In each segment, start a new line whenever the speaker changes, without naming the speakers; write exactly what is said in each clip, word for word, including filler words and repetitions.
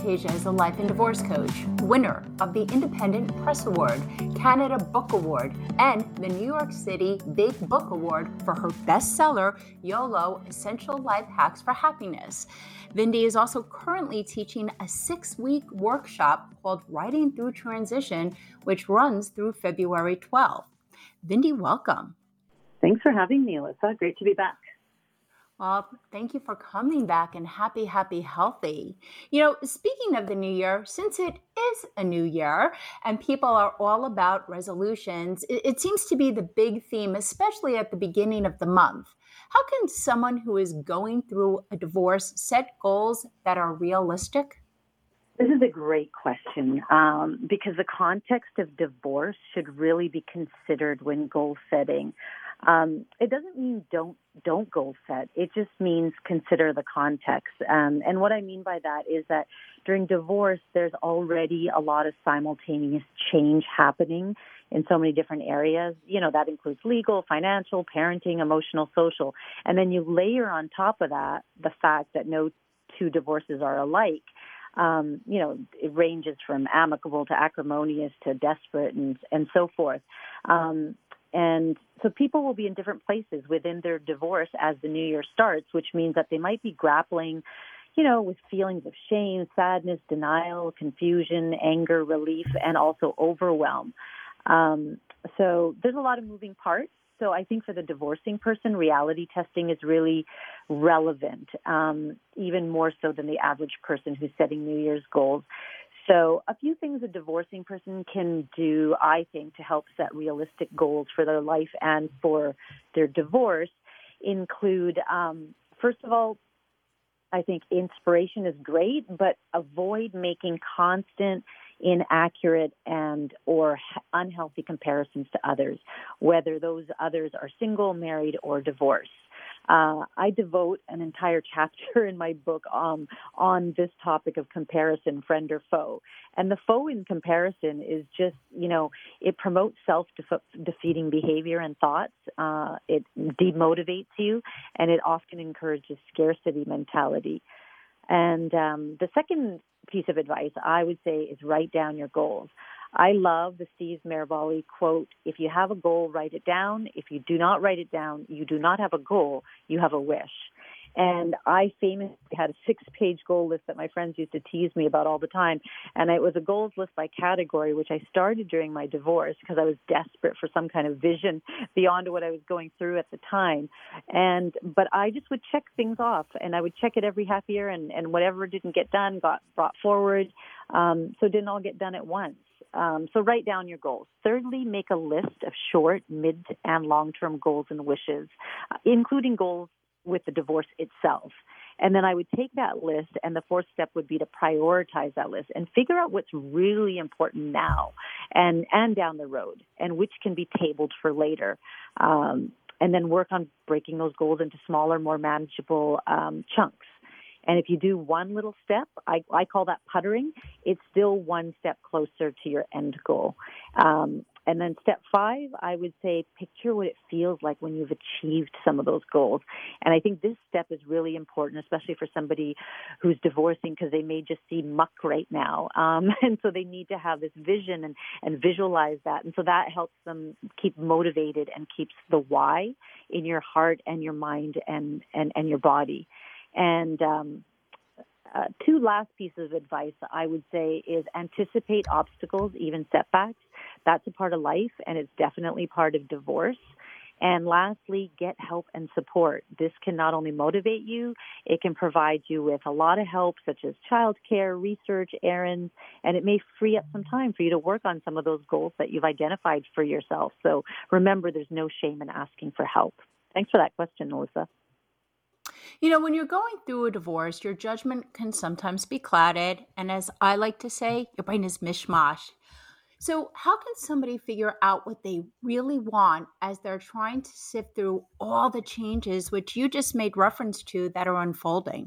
Fantasia is a life and divorce coach, winner of the Independent Press Award, Canada Book Award, and the New York City Big Book Award for her bestseller, YOLO, Essential Life Hacks for Happiness. Vindy is also currently teaching a six-week workshop called Writing Through Transition, which runs through February twelfth. Vindy, welcome.
Thanks for having me, Alyssa. Great to be back.
Well, thank you for coming back, and happy, happy, healthy. You know, speaking of the new year, since it is a new year and people are all about resolutions, it, it seems to be the big theme, especially at the beginning of the month. How can someone who is going through a divorce set goals that are realistic?
This is a great question um, because the context of divorce should really be considered when goal setting. Um, it doesn't mean don't don't goal set. It just means consider the context. Um, and what I mean by that is that during divorce, there's already a lot of simultaneous change happening in so many different areas. You know, that includes legal, financial, parenting, emotional, social. And then you layer on top of that the fact that no two divorces are alike. Um, you know, it ranges from amicable to acrimonious to desperate and, and so forth. Um, and so people will be in different places within their divorce as the new year starts, which means that they might be grappling, you know, with feelings of shame, sadness, denial, confusion, anger, relief, and also overwhelm. Um, so there's a lot of moving parts. So I think for the divorcing person, reality testing is really relevant, um, even more so than the average person who's setting New Year's goals. So a few things a divorcing person can do, I think, to help set realistic goals for their life and for their divorce include, um, first of all, I think inspiration is great, but avoid making constant, inaccurate, and or unhealthy comparisons to others, whether those others are single, married, or divorced. Uh, I devote an entire chapter in my book um, on this topic of comparison, friend or foe. And the foe in comparison is just, you know, it promotes self-defeating behavior and thoughts. Uh, it demotivates you, and it often encourages scarcity mentality. And um, the second piece of advice I would say is write down your goals. I love the Steve Maraboli quote, if you have a goal, write it down. If you do not write it down, you do not have a goal, you have a wish. And I famously had a six-page goal list that my friends used to tease me about all the time. And it was a goals list by category, which I started during my divorce because I was desperate for some kind of vision beyond what I was going through at the time. And but I just would check things off, and I would check it every half year, and, and whatever didn't get done got brought forward. Um, so it didn't all get done at once. Um, so write down your goals. Thirdly, make a list of short, mid, and long-term goals and wishes, uh, including goals with the divorce itself. And then I would take that list, and the fourth step would be to prioritize that list and figure out what's really important now and, and down the road, and which can be tabled for later. Um, and then work on breaking those goals into smaller, more manageable um, chunks. And if you do one little step, I, I call that puttering, it's still one step closer to your end goal. Um, and then step five, I would say picture what it feels like when you've achieved some of those goals. And I think this step is really important, especially for somebody who's divorcing, because they may just see muck right now. Um, and so they need to have this vision and, and visualize that. And so that helps them keep motivated and keeps the why in your heart and your mind and, and, and your body. And um, uh, two last pieces of advice I would say is anticipate obstacles, even setbacks. That's a part of life, and it's definitely part of divorce. And lastly, get help and support. This can not only motivate you, it can provide you with a lot of help, such as childcare, research, errands, and it may free up some time for you to work on some of those goals that you've identified for yourself. So remember, there's no shame in asking for help. Thanks for that question, Melissa.
You know, when you're going through a divorce, your judgment can sometimes be clouded. And as I like to say, your brain is mishmash. So how can somebody figure out what they really want as they're trying to sift through all the changes, which you just made reference to, that are unfolding?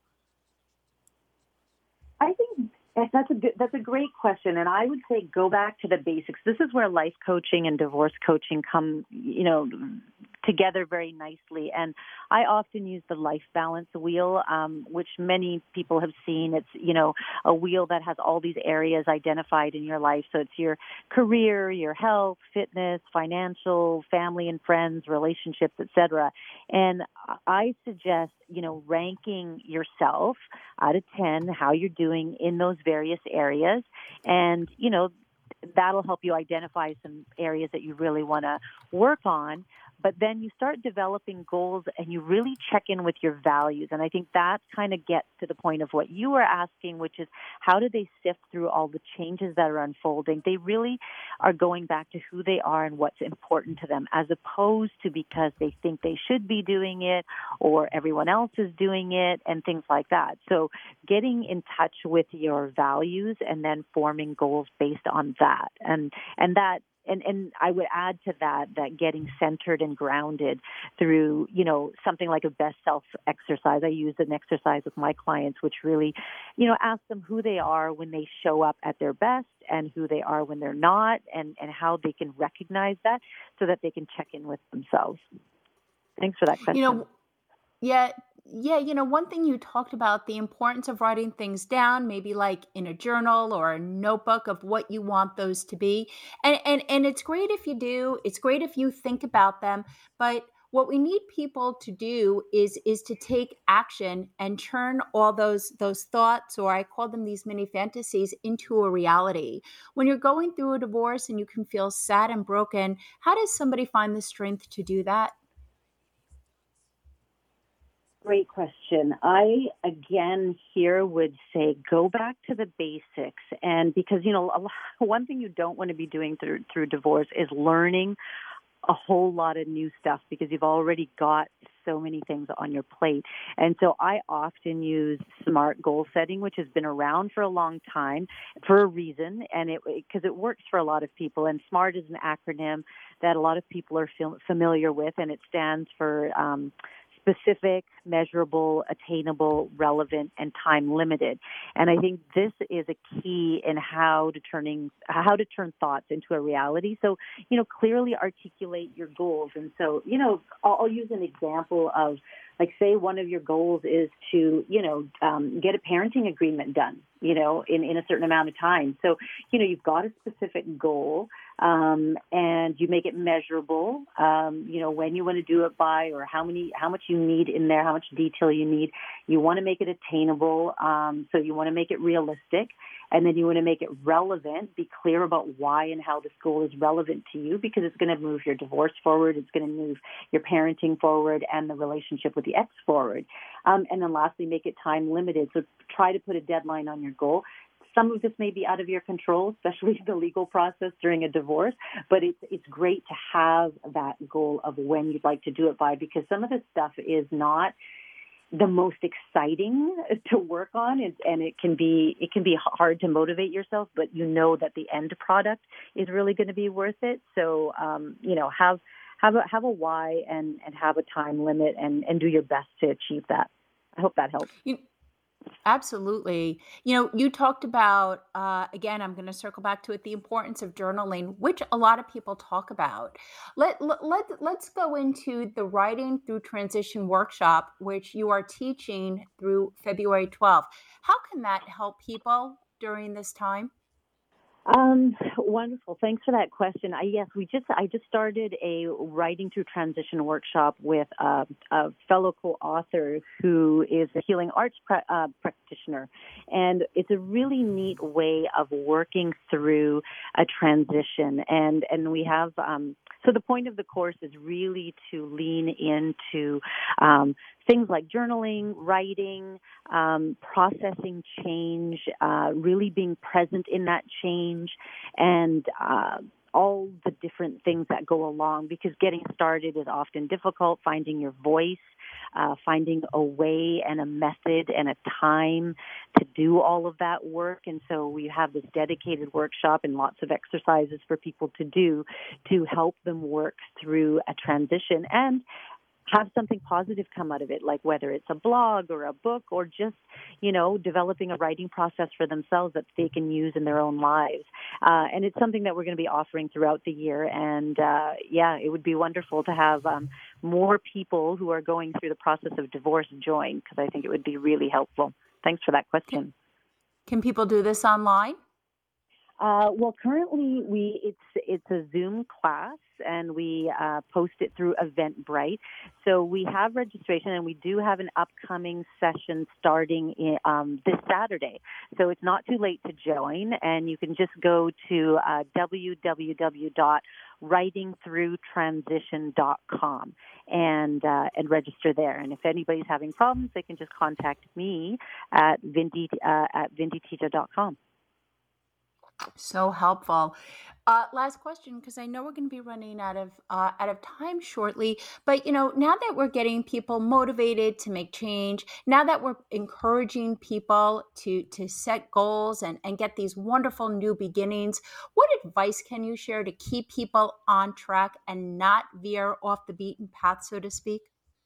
I think that's a good, that's a great question. And I would say go back to the basics. This is where life coaching and divorce coaching come, you know, together very nicely. And I often use the life balance wheel, um, which many people have seen. It's, you know, a wheel that has all these areas identified in your life. So it's your career, your health, fitness, financial, family and friends, relationships, et cetera. And I suggest, you know, ranking yourself out of ten, how you're doing in those various areas. And, you know, that'll help you identify some areas that you really want to work on. But then you start developing goals and you really check in with your values. And I think that kind of gets to the point of what you were asking, which is how do they sift through all the changes that are unfolding? They really are going back to who they are and what's important to them, as opposed to because they think they should be doing it or everyone else is doing it and things like that. So getting in touch with your values and then forming goals based on that. And, and that And, and I would add to that that getting centered and grounded through, you know, something like a best self exercise. I use an exercise with my clients, which really, you know, ask them who they are when they show up at their best and who they are when they're not, and, and how they can recognize that so that they can check in with themselves. Thanks for that question.
You know, yeah. Yeah, you know, one thing you talked about, the importance of writing things down, maybe like in a journal or a notebook of what you want those to be. And and and it's great if you do. It's great if you think about them, but what we need people to do is is to take action and turn all those those thoughts, or I call them these mini fantasies, into a reality. When you're going through a divorce and you can feel sad and broken, how does somebody find the strength to do that?
Great question. I, again, here would say go back to the basics. And because, you know, a lot, one thing you don't want to be doing through, through divorce is learning a whole lot of new stuff, because you've already got so many things on your plate. And so I often use SMART goal setting, which has been around for a long time for a reason, and it because it works for a lot of people. And SMART is an acronym that a lot of people are feel, familiar with, and it stands for um, specific, measurable, attainable, relevant, and time limited. And I think this is a key in how to turning how to turn thoughts into a reality. So, you know, clearly articulate your goals. And so, you know, I'll, I'll use an example of, like, say one of your goals is to, you know, um, get a parenting agreement done, you know, in, in a certain amount of time. So, you know, you've got a specific goal, um, and you make it measurable, um, you know, when you want to do it by, or how many, how much you need in there, how much detail you need. You want to make it attainable. Um, so you want to make it realistic. And then you want to make it relevant, be clear about why and how this goal is relevant to you, because it's going to move your divorce forward, it's going to move your parenting forward, and the relationship with the ex forward. Um, and then lastly, make it time limited. So try to put a deadline on your goal. Some of this may be out of your control, especially the legal process during a divorce, but it's it's great to have that goal of when you'd like to do it by, because some of this stuff is not the most exciting to work on, and, and it can be it can be hard to motivate yourself, but you know that the end product is really going to be worth it. So um, you know, have have a have a why, and, and have a time limit, and, and do your best to achieve that. I hope that helps.
You, Absolutely. You know, you talked about, uh, again, I'm going to circle back to it, the importance of journaling, which a lot of people talk about. Let, let, let, let's go into the Writing Through Transition workshop, which you are teaching through February twelfth. How can that help people during this time?
Um, wonderful. Thanks for that question. I, yes, we just I just started a Writing Through Transition workshop with uh, a fellow co-author who is a healing arts pra- uh, practitioner, and it's a really neat way of working through a transition. And and we have um, so the point of the course is really to lean into um, things like journaling, writing, um, processing change, uh, really being present in that change, and uh, all the different things that go along, because getting started is often difficult, finding your voice, uh, finding a way and a method and a time to do all of that work. And so we have this dedicated workshop and lots of exercises for people to do to help them work through a transition. And have something positive come out of it, like whether it's a blog or a book or just, you know, developing a writing process for themselves that they can use in their own lives. Uh, and it's something that we're going to be offering throughout the year. And, uh, yeah, it would be wonderful to have um, more people who are going through the process of divorce join, because I think it would be really helpful. Thanks for that question.
Can people do this online?
Uh, well, currently we it's it's a Zoom class, and we uh, post it through Eventbrite. So we have registration, and we do have an upcoming session starting in, um, this Saturday. So it's not too late to join, and you can just go to uh, w w w dot writing through transition dot com and uh, and register there. And if anybody's having problems, they can just contact me at Vindy uh, at vindy teja dot com.
So helpful. Uh, last question, because I know we're going to be running out of uh, out of time shortly. But you know, now that we're getting people motivated to make change, now that we're encouraging people to to set goals and and get these wonderful new beginnings, what advice can you share to keep people on track and not veer off the beaten path, so to speak?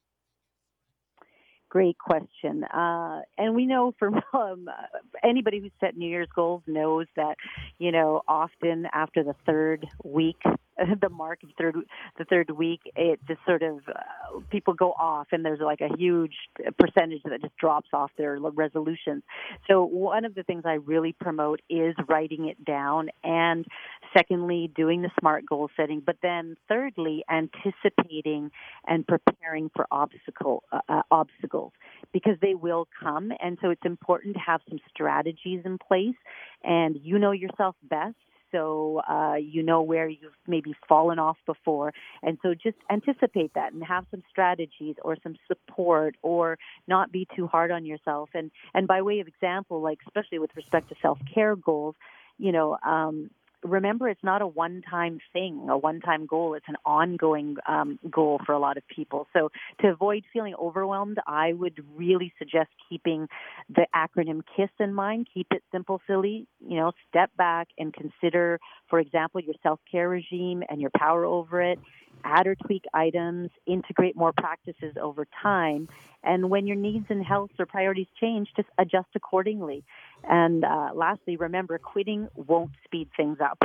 Great question. Uh, and we know from um, anybody who's set New Year's goals knows that, you know, often after the third week, the mark of third, the third week, it just sort of, uh, people go off, and there's like a huge percentage that just drops off their resolutions. So one of the things I really promote is writing it down, and secondly, doing the SMART goal setting, but then thirdly, anticipating and preparing for obstacle uh, uh, obstacles, because they will come. And so it's important to have some strategies in place, and you know yourself best. So uh, you know where you've maybe fallen off before. And so just anticipate that and have some strategies or some support, or not be too hard on yourself. And, and by way of example, like especially with respect to self-care goals, you know, um, remember, it's not a one-time thing, a one-time goal. It's an ongoing um, goal for a lot of people. So to avoid feeling overwhelmed, I would really suggest keeping the acronym KISS in mind. Keep it simple, silly. You know, step back and consider, for example, your self-care regime and your power over it. Add or tweak items, integrate more practices over time. And when your needs and health or priorities change, just adjust accordingly. And uh, lastly, remember, quitting won't speed things up.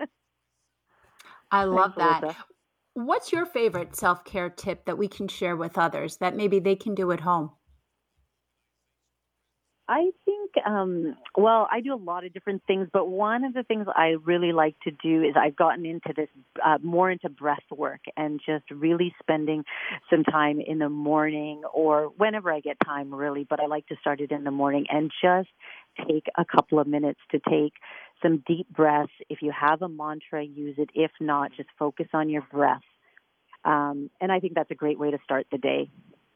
I love
Thanks,
that.
Alyssa.
What's your favorite self-care tip that we can share with others that maybe they can do at home?
I think, um, well, I do a lot of different things, but one of the things I really like to do is I've gotten into this, uh, more into breath work, and just really spending some time in the morning or whenever I get time, really, but I like to start it in the morning and just take a couple of minutes to take some deep breaths. If you have a mantra, use it. If not, just focus on your breath. Um, and I think that's a great way to start the day.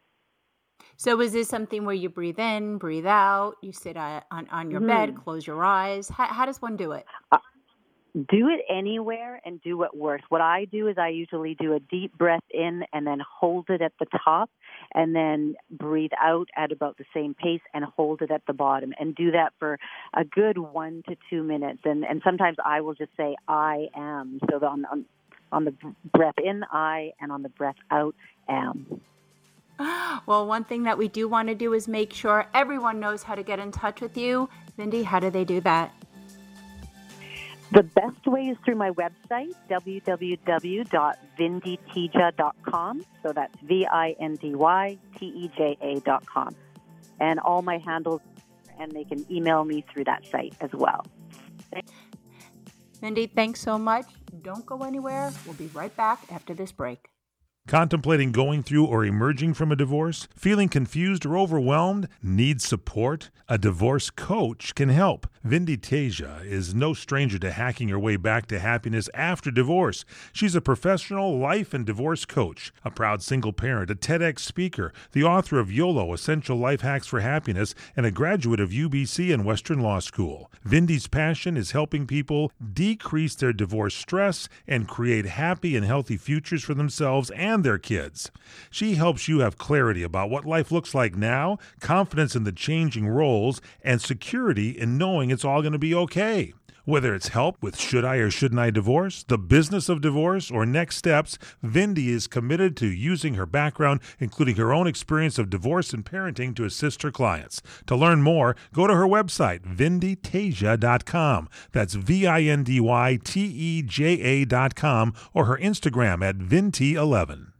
So is this something where you breathe in, breathe out, you sit on, on, on your mm-hmm. bed, close your eyes? How, how does one do it?
Uh, do it anywhere and do what works. What I do is I usually do a deep breath in and then hold it at the top, and then breathe out at about the same pace and hold it at the bottom, and do that for a good one to two minutes. And, and sometimes I will just say, I am. So on, on, on the breath in, I, and on the breath out, am.
Well, one thing that we do want to do is make sure everyone knows how to get in touch with you. Vindy, how do they do that?
The best way is through my website, w w w dot vindy teja dot com. So that's V I N D Y T E J A dot com. And all my handles, and they can email me through that site as well. Thanks.
Vindy, thanks so much. Don't go anywhere. We'll be right back after this break.
Contemplating going through or emerging from a divorce? Feeling confused or overwhelmed? Need support? A divorce coach can help. Vindy Teja is no stranger to hacking her way back to happiness after divorce. She's a professional life and divorce coach, a proud single parent, a TEDx speaker, the author of YOLO, Essential Life Hacks for Happiness, and a graduate of U B C and Western Law School. Vindy's passion is helping people decrease their divorce stress and create happy and healthy futures for themselves and and their kids. She helps you have clarity about what life looks like now, confidence in the changing roles, and security in knowing it's all going to be okay. Whether it's help with should I or shouldn't I divorce, the business of divorce, or next steps, Vindy is committed to using her background, including her own experience of divorce and parenting, to assist her clients. To learn more, go to her website, vindy teja dot com. That's V I N D Y T E J A dot com, or her Instagram at vinty eleven.